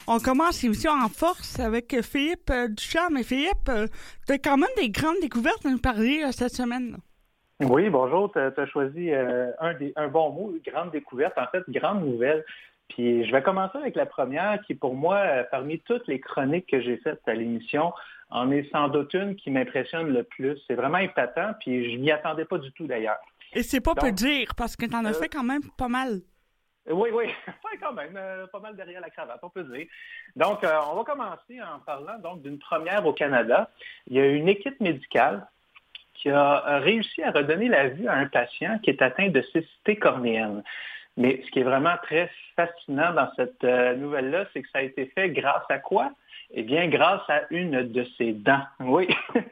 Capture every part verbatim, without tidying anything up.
On commence l'émission en force avec Philippe euh, Ducharme. Et Philippe, euh, tu as quand même des grandes découvertes à nous parler euh, cette semaine. Là. Oui, bonjour. Tu as choisi euh, un, des, un bon mot, grande découverte, en fait, grande nouvelle. Puis je vais commencer avec la première qui, pour moi, euh, parmi toutes les chroniques que j'ai faites à l'émission, en est sans doute une qui m'impressionne le plus. C'est vraiment épatant, puis je m'y attendais pas du tout d'ailleurs. Et c'est pas Donc, peu dire, parce que tu en as euh, fait quand même pas mal. Oui, oui, ouais, quand même, euh, pas mal derrière la cravate, on peut dire. Donc, euh, on va commencer en parlant donc d'une première au Canada. Il y a une équipe médicale qui a réussi à redonner la vue à un patient qui est atteint de cécité cornéenne. Mais ce qui est vraiment très fascinant dans cette euh, nouvelle-là, c'est que ça a été fait grâce à quoi? Eh bien, grâce à une de ses dents. Oui,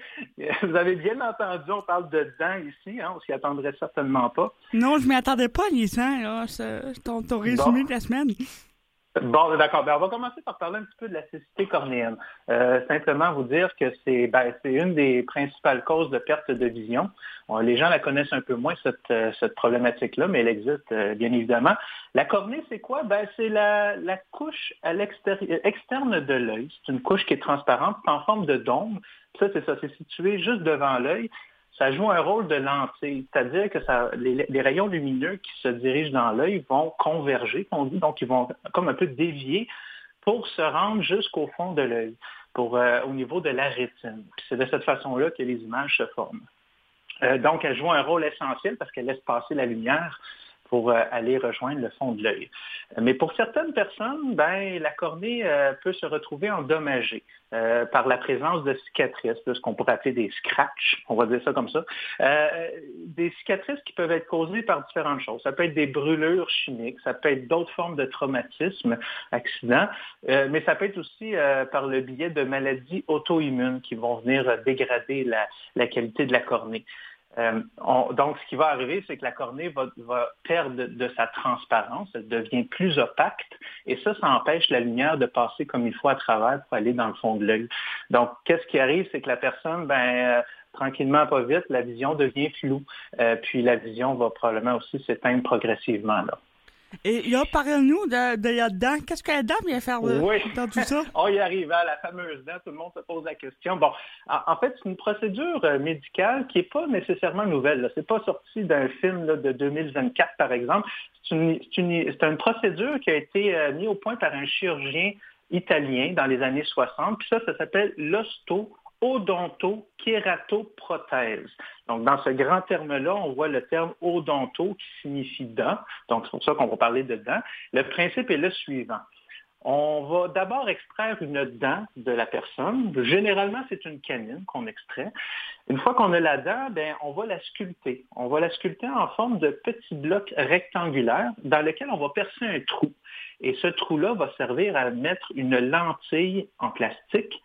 vous avez bien entendu, on parle de dents ici, hein, on s'y attendrait certainement pas. Non, je m'y attendais pas, Lisan, là, c'est ton, ton résumé Bon. de la semaine. Bon, d'accord. Ben, on va commencer par parler un petit peu de la cécité cornéenne. Euh, simplement vous dire que c'est ben, c'est une des principales causes de perte de vision. Bon, les gens la connaissent un peu moins, cette, euh, cette problématique-là, mais elle existe euh, bien évidemment. La cornée, c'est quoi? Ben, c'est la, la couche à l'extérieur, externe de l'œil. C'est une couche qui est transparente, en forme de dôme. Ça, c'est ça, c'est situé juste devant l'œil. Ça joue un rôle de lentille, c'est-à-dire que ça, les, les rayons lumineux qui se dirigent dans l'œil vont converger, on dit, donc ils vont comme un peu dévier pour se rendre jusqu'au fond de l'œil, pour euh, au niveau de la rétine. Puis c'est de cette façon-là que les images se forment. Euh, donc, elle joue un rôle essentiel parce qu'elle laisse passer la lumière pour euh, aller rejoindre le fond de l'œil. Mais pour certaines personnes, ben, la cornée euh, peut se retrouver endommagée euh, par la présence de cicatrices, là, ce qu'on pourrait appeler des scratchs, on va dire ça comme ça. Euh, des cicatrices qui peuvent être causées par différentes choses. Ça peut être des brûlures chimiques, ça peut être d'autres formes de traumatisme, accidents, euh, mais ça peut être aussi euh, par le biais de maladies auto-immunes qui vont venir euh, dégrader la, la qualité de la cornée. Euh, on, donc, ce qui va arriver, c'est que la cornée va, va perdre de, de sa transparence, elle devient plus opaque, et ça, ça empêche la lumière de passer comme il faut à travers pour aller dans le fond de l'œil. Donc, qu'est-ce qui arrive, c'est que la personne, ben, euh, tranquillement, pas vite, la vision devient floue, euh, puis la vision va probablement aussi s'éteindre progressivement, là. Et là, parle-nous de, de la dent. Qu'est-ce que la dent vient faire de, oui. dans tout ça? On y arrive à la fameuse dent, tout le monde se pose la question. Bon, en, en fait, c'est une procédure euh, médicale qui n'est pas nécessairement nouvelle. Ce n'est pas sorti d'un film là, de deux mille vingt-quatre, par exemple. C'est une, c'est une, c'est une procédure qui a été euh, mise au point par un chirurgien italien dans les années soixante. Puis ça, ça s'appelle l'osto odonto-kératoprothèse. Donc, dans ce grand terme-là, on voit le terme odonto qui signifie dent. Donc, c'est pour ça qu'on va parler de dent. Le principe est le suivant. On va d'abord extraire une dent de la personne. Généralement, c'est une canine qu'on extrait. Une fois qu'on a la dent, ben, on va la sculpter. On va la sculpter en forme de petits blocs rectangulaires dans lesquels on va percer un trou. Et ce trou-là va servir à mettre une lentille en plastique,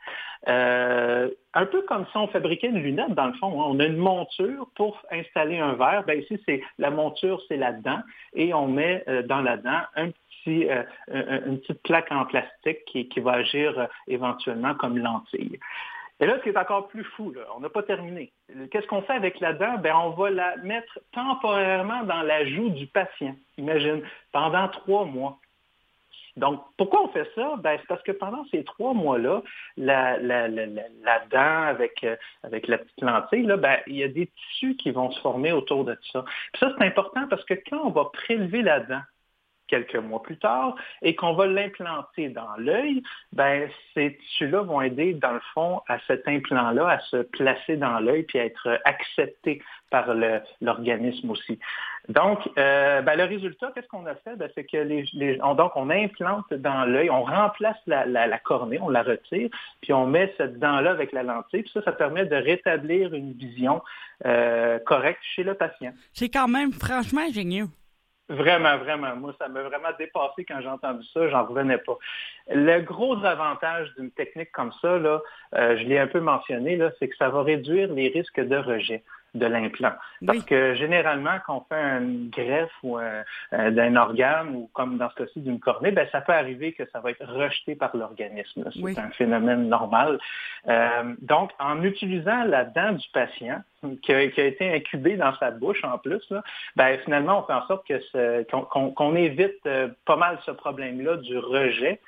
euh, un peu comme si on fabriquait une lunette, dans le fond. Hein. On a une monture pour installer un verre. Ben, ici, c'est la monture, c'est la dent, et on met euh, dans la dent un petit, euh, une petite plaque en plastique qui, qui va agir euh, éventuellement comme lentille. Et là, ce qui est encore plus fou, là, on n'a pas terminé. Qu'est-ce qu'on fait avec la dent? Ben, on va la mettre temporairement dans la joue du patient, imagine, pendant trois mois. Donc, pourquoi on fait ça? Ben, c'est parce que pendant ces trois mois-là, la, la, la, la, la dent avec, euh, avec la petite lentille, là, ben, il y a des tissus qui vont se former autour de ça. Puis ça, c'est important parce que quand on va prélever la dent quelques mois plus tard et qu'on va l'implanter dans l'œil, ben, ces tissus-là vont aider, dans le fond, à cet implant-là à se placer dans l'œil puis à être accepté par le, l'organisme aussi. Donc, euh, ben, le résultat, qu'est-ce qu'on a fait? Ben, c'est que les, les, on, donc, on implante dans l'œil, on remplace la, la, la cornée, on la retire, puis on met cette dent-là avec la lentille, puis ça, ça permet de rétablir une vision euh, correcte chez le patient. C'est quand même franchement ingénieux. Vraiment, vraiment. Moi, ça m'a vraiment dépassé quand j'ai entendu ça. J'en revenais pas. Le gros avantage d'une technique comme ça, là, euh, je l'ai un peu mentionné, là, c'est que ça va réduire les risques de rejet de l'implant. Parce Oui. que généralement, quand on fait une greffe ou un, euh, d'un organe, ou comme dans ce cas-ci d'une cornée, ben, ça peut arriver que ça va être rejeté par l'organisme. C'est Oui. un phénomène normal. Euh, donc, en utilisant la dent du patient, qui a, qui a été incubée dans sa bouche en plus, là, ben, finalement, on fait en sorte que ce, qu'on, qu'on, qu'on évite euh, pas mal ce problème-là du rejet.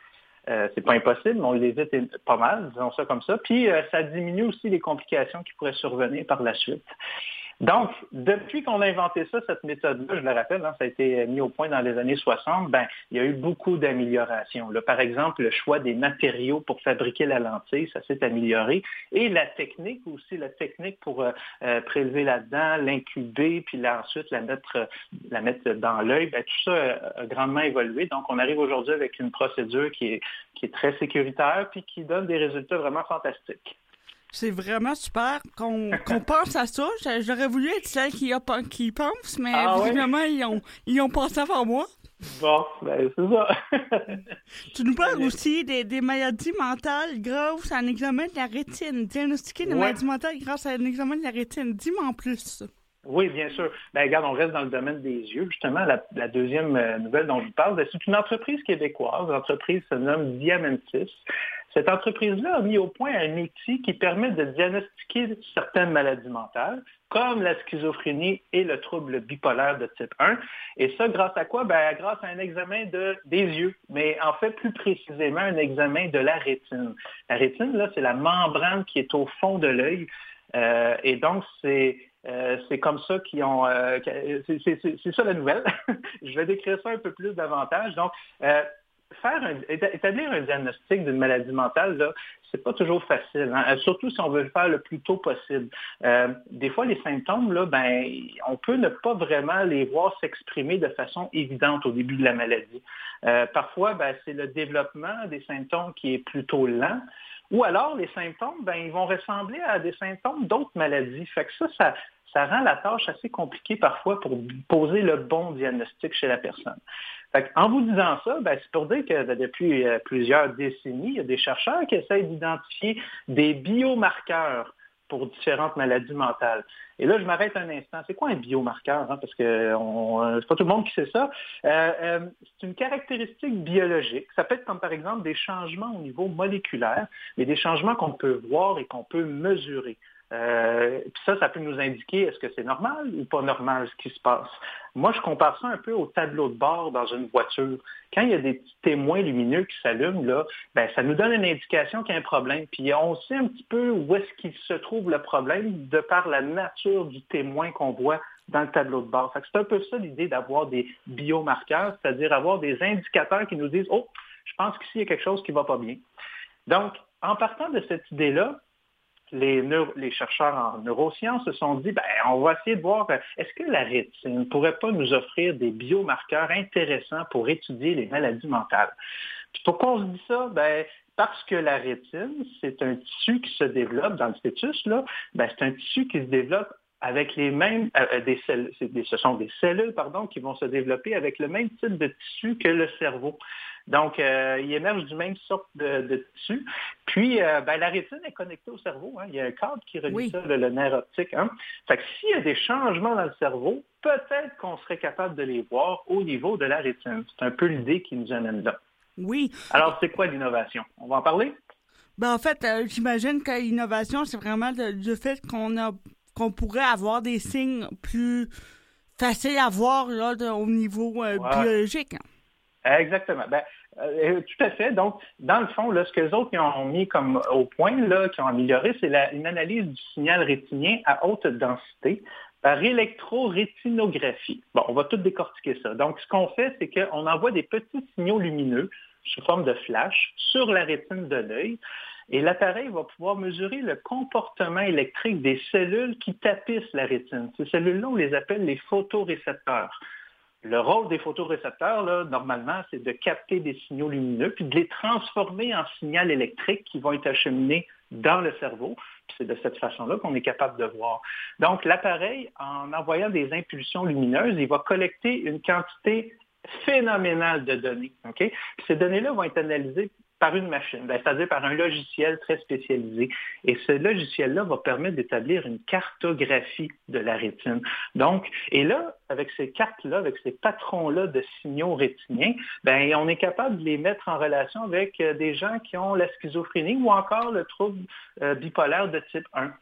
Euh, c'est pas impossible, mais on l'évite pas mal, disons ça comme ça. Puis, euh, ça diminue aussi les complications qui pourraient survenir par la suite. Donc, depuis qu'on a inventé ça, cette méthode-là, je le rappelle, hein, ça a été mis au point dans les années soixante, ben, il y a eu beaucoup d'améliorations. Là, par exemple, le choix des matériaux pour fabriquer la lentille, ça s'est amélioré. Et la technique aussi, la technique pour euh, prélever la dent, l'incuber, puis là, ensuite la mettre, la mettre dans l'œil, ben, tout ça a grandement évolué. Donc, on arrive aujourd'hui avec une procédure qui est, qui est très sécuritaire, puis qui donne des résultats vraiment fantastiques. C'est vraiment super qu'on qu'on pense à ça. J'aurais voulu être celle qui, a, qui pense, mais ah, visiblement, ouais? ils, ont, ils ont pensé avant moi. Bon, ben c'est ça. Tu nous parles aussi des, des maladies mentales grâce à un examen de la rétine. Diagnostiquer des ouais. maladies mentales grâce à un examen de la rétine. Dis-moi en plus. Oui, bien sûr. Ben, regarde, on reste dans le domaine des yeux. Justement, la, la deuxième nouvelle dont je vous parle, ben, c'est une entreprise québécoise. L'entreprise se nomme Diamentis. Cette entreprise-là a mis au point un outil qui permet de diagnostiquer certaines maladies mentales, comme la schizophrénie et le trouble bipolaire de type un. Et ça, grâce à quoi? Ben, grâce à un examen de, des yeux, mais en fait, plus précisément, un examen de la rétine. La rétine, là, c'est la membrane qui est au fond de l'œil. Euh, et donc, c'est... Euh, c'est comme ça qu'ils ont... Euh, c'est, c'est, c'est ça la nouvelle. Je vais décrire ça un peu plus davantage. Donc, euh, faire un, établir un diagnostic d'une maladie mentale, là, c'est pas toujours facile, hein? Surtout si on veut le faire le plus tôt possible. Euh, des fois, les symptômes, là, ben, on peut ne pas vraiment les voir s'exprimer de façon évidente au début de la maladie. Euh, parfois, ben, c'est le développement des symptômes qui est plutôt lent. Ou alors, les symptômes, ben, ils vont ressembler à des symptômes d'autres maladies. Fait que ça, ça, ça rend la tâche assez compliquée parfois pour poser le bon diagnostic chez la personne. Fait en vous disant ça, ben, c'est pour dire que depuis euh, plusieurs décennies, il y a des chercheurs qui essaient d'identifier des biomarqueurs pour différentes maladies mentales. Et là, je m'arrête un instant. C'est quoi un biomarqueur? Hein? Parce que on, c'est pas tout le monde qui sait ça. Euh, euh, c'est une caractéristique biologique. Ça peut être comme, par exemple, des changements au niveau moléculaire, mais des changements qu'on peut voir et qu'on peut mesurer. Euh, puis ça, ça peut nous indiquer est-ce que c'est normal ou pas normal ce qui se passe. Moi, je compare ça un peu au tableau de bord dans une voiture. Quand il y a des petits témoins lumineux qui s'allument, là, ben, ça nous donne une indication qu'il y a un problème. Puis on sait un petit peu où est-ce qu'il se trouve le problème de par la nature du témoin qu'on voit dans le tableau de bord. Fait que c'est un peu ça l'idée d'avoir des biomarqueurs, c'est-à-dire avoir des indicateurs qui nous disent « Oh, je pense qu'ici, il y a quelque chose qui ne va pas bien. » Donc, en partant de cette idée-là, Les, neuro, les chercheurs en neurosciences se sont dit, ben, on va essayer de voir, est-ce que la rétine ne pourrait pas nous offrir des biomarqueurs intéressants pour étudier les maladies mentales? Puis pourquoi on se dit ça? Ben, parce que la rétine, c'est un tissu qui se développe dans le fœtus, là, ben, c'est un tissu qui se développe avec les mêmes, euh, des cellules, ce sont des cellules, pardon, qui vont se développer avec le même type de tissu que le cerveau. Donc, euh, il émerge du même sorte de, de tissu. Puis, euh, ben, la rétine est connectée au cerveau. Hein. Il y a un câble qui relie oui. ça, le, le nerf optique. Hein. Fait que s'il y a des changements dans le cerveau, peut-être qu'on serait capable de les voir au niveau de la rétine. C'est un peu l'idée qui nous amène là. Oui. Alors, c'est quoi l'innovation? On va en parler? Ben, en fait, euh, j'imagine que l'innovation, c'est vraiment le, le fait qu'on a qu'on pourrait avoir des signes plus faciles à voir là, de, au niveau euh, ouais. biologique. Exactement. Ben, euh, tout à fait. Donc, dans le fond, là, ce que les autres ont mis comme au point, là, qui ont amélioré, c'est la, une analyse du signal rétinien à haute densité par électrorétinographie. Bon, on va tout décortiquer ça. Donc, ce qu'on fait, c'est qu'on envoie des petits signaux lumineux sous forme de flash sur la rétine de l'œil. Et l'appareil va pouvoir mesurer le comportement électrique des cellules qui tapissent la rétine. Ces cellules-là, on les appelle les photorécepteurs. Le rôle des photorécepteurs, là, normalement, c'est de capter des signaux lumineux puis de les transformer en signaux électriques qui vont être acheminés dans le cerveau. Puis c'est de cette façon-là qu'on est capable de voir. Donc, l'appareil, en envoyant des impulsions lumineuses, il va collecter une quantité phénoménale de données. Okay? Puis ces données-là vont être analysées par une machine, ben, c'est-à-dire par un logiciel très spécialisé. Et ce logiciel-là va permettre d'établir une cartographie de la rétine. Donc, et là, avec ces cartes-là, avec ces patrons-là de signaux rétiniens, ben, on est capable de les mettre en relation avec des gens qui ont la schizophrénie ou encore le trouble euh, bipolaire de type un.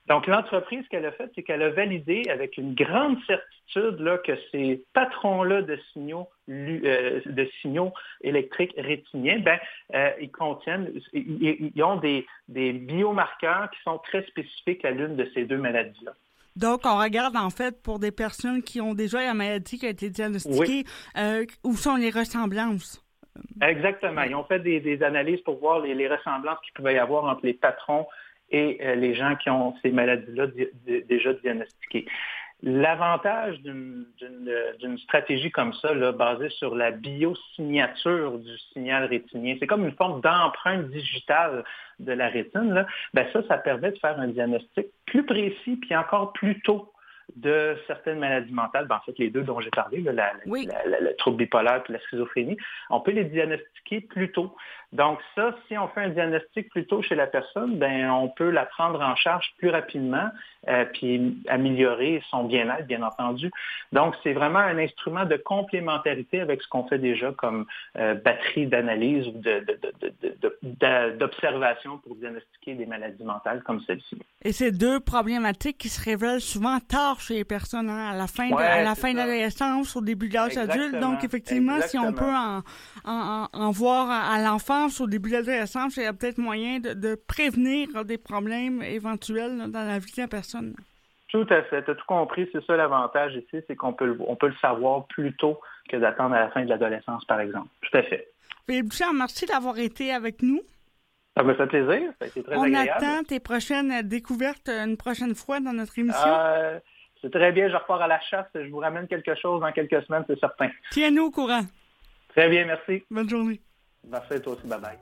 Donc, l'entreprise, ce qu'elle a fait, c'est qu'elle a validé avec une grande certitude là, que ces patrons-là de signaux, euh, de signaux électriques rétiniens, ben, euh, ils contiennent, ils, ils ont des, des biomarqueurs qui sont très spécifiques à l'une de ces deux maladies-là. Donc, on regarde en fait pour des personnes qui ont déjà la maladie qui a été diagnostiquée, oui. euh, où sont les ressemblances? Exactement. Ils ont fait des, des analyses pour voir les, les ressemblances qu'il pouvait y avoir entre les patrons et euh, les gens qui ont ces maladies-là di- di- déjà diagnostiquées. L'avantage d'une, d'une, d'une stratégie comme ça, là, basée sur la biosignature du signal rétinien, c'est comme une forme d'empreinte digitale de la rétine, là. Ben ça, ça permet de faire un diagnostic plus précis puis encore plus tôt de certaines maladies mentales, ben en fait les deux dont j'ai parlé, là, la, oui. la, la, le trouble bipolaire et la schizophrénie, on peut les diagnostiquer plus tôt. Donc ça, si on fait un diagnostic plus tôt chez la personne, ben on peut la prendre en charge plus rapidement euh, puis améliorer son bien-être, bien entendu. Donc c'est vraiment un instrument de complémentarité avec ce qu'on fait déjà comme euh, batterie d'analyse ou de, de, de, de, de, de, d'observation pour diagnostiquer des maladies mentales comme celle-ci. Et c'est deux problématiques qui se révèlent souvent tard chez les personnes, hein, à la fin de, ouais, à la fin de l'adolescence, au début de l'âge adulte. Donc, effectivement, exactement. Si on peut en, en, en voir à l'enfance, au début de l'adolescence, il y a peut-être moyen de, de prévenir des problèmes éventuels là, dans la vie de la personne. Tout à fait. Tu as tout compris. C'est ça l'avantage ici, c'est qu'on peut, on peut le savoir plus tôt que d'attendre à la fin de l'adolescence, par exemple. Tout à fait. Philippe Bouchard, merci d'avoir été avec nous. Ça me fait plaisir. Ça a été très on agréable. On attend tes prochaines découvertes une prochaine fois dans notre émission. Euh, c'est très bien. Je repars à la chasse. Je vous ramène quelque chose dans quelques semaines, c'est certain. Tiens-nous au courant. Très bien, merci. Bonne journée. Merci à toi aussi. Bye-bye.